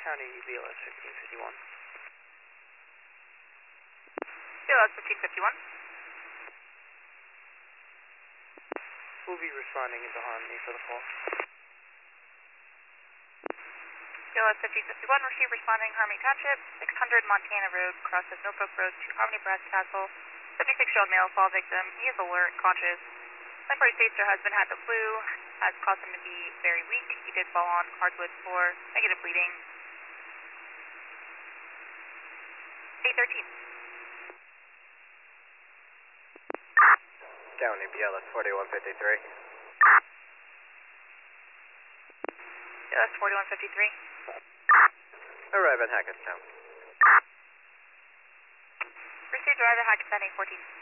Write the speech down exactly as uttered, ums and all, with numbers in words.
County, B L S fifteen fifty-one. B L S fifteen fifty-one. We'll be responding into Harmony for the call. B L S fifteen fifty-one, receive responding Harmony Township, six hundred Montana Road, crosses Notebook Road to Harmony Brass Castle. fifty-six-year-old male fall victim. He is alert, conscious. Library states her husband had the flu, has caused him to be very weak. He did fall on hardwood floor, negative bleeding. eight thirteen. County, B L S forty-one fifty-three. B L S forty-one fifty-three. Arrive at Hackettstown. Received arrive at Hackettstown eight fourteen.